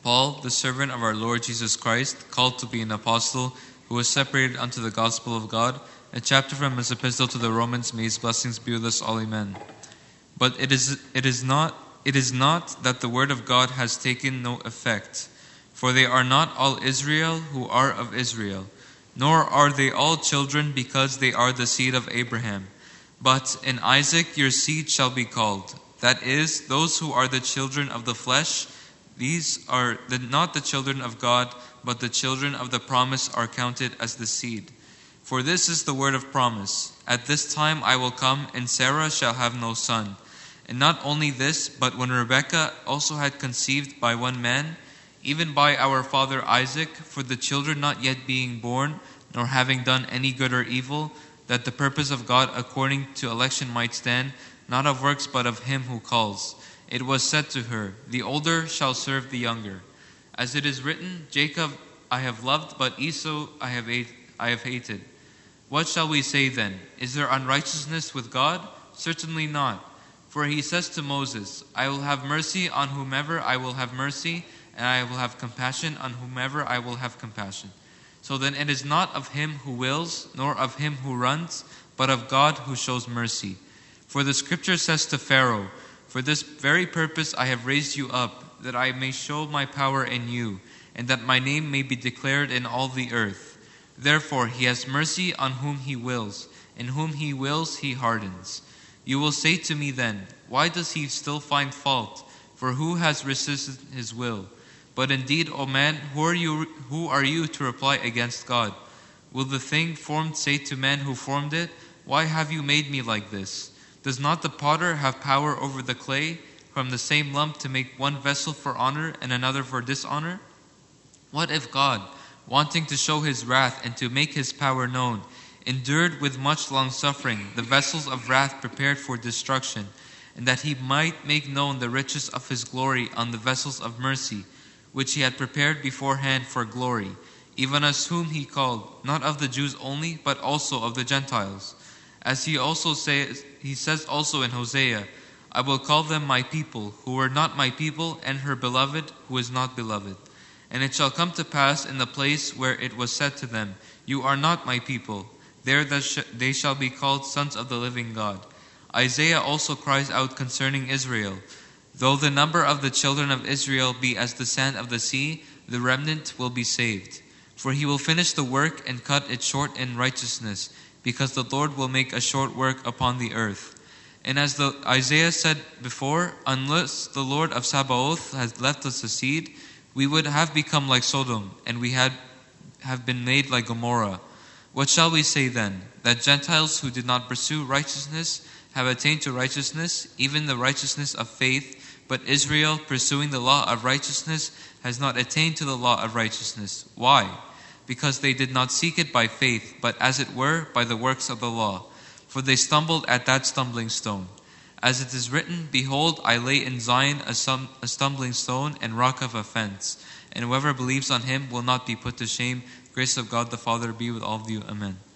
Paul, the servant of our Lord Jesus Christ, called to be an apostle, who was separated unto the gospel of God, a chapter from his epistle to the Romans, may his blessings be with us all, amen. But it is not that the word of God has taken no effect, for they are not all Israel who are of Israel, nor are they all children because they are the seed of Abraham. But in Isaac your seed shall be called, that is, those who are the children of the flesh. These are not the children of God, but the children of the promise are counted as the seed. For this is the word of promise: at this time I will come, and Sarah shall have no son. And not only this, but when Rebekah also had conceived by one man, even by our father Isaac, for the children not yet being born, nor having done any good or evil, that the purpose of God according to election might stand, not of works but of him who calls. It was said to her, the older shall serve the younger. As it is written, Jacob I have loved, but Esau I have hated. What shall we say then? Is there unrighteousness with God? Certainly not. For he says to Moses, I will have mercy on whomever I will have mercy, and I will have compassion on whomever I will have compassion. So then it is not of him who wills, nor of him who runs, but of God who shows mercy. For the scripture says to Pharaoh, for this very purpose I have raised you up, that I may show my power in you, and that my name may be declared in all the earth. Therefore he has mercy on whom he wills, and whom he wills he hardens. You will say to me then, why does he still find fault? For who has resisted his will? But indeed, O man, who are you to reply against God? Will the thing formed say to man who formed it, why have you made me like this? Does not the potter have power over the clay, from the same lump to make one vessel for honor and another for dishonor? What if God, wanting to show his wrath and to make his power known, endured with much long-suffering the vessels of wrath prepared for destruction, and that he might make known the riches of his glory on the vessels of mercy, which he had prepared beforehand for glory, even as whom he called, not of the Jews only, but also of the Gentiles? As he says also in Hosea, I will call them my people, who were not my people, and her beloved, who is not beloved. And it shall come to pass in the place where it was said to them, you are not my people, there they shall be called sons of the living God. Isaiah also cries out concerning Israel, though the number of the children of Israel be as the sand of the sea, the remnant will be saved. For he will finish the work and cut it short in righteousness, because the Lord will make a short work upon the earth. And as Isaiah said before, unless the Lord of Sabaoth has left us a seed, we would have become like Sodom, and we have been made like Gomorrah. What shall we say then? That Gentiles who did not pursue righteousness have attained to righteousness, even the righteousness of faith, but Israel, pursuing the law of righteousness, has not attained to the law of righteousness. Why? Because they did not seek it by faith, but as it were by the works of the law. For they stumbled at that stumbling stone. As it is written, behold, I lay in Zion a stumbling stone and rock of offense, and whoever believes on him will not be put to shame. Grace of God the Father be with all of you. Amen.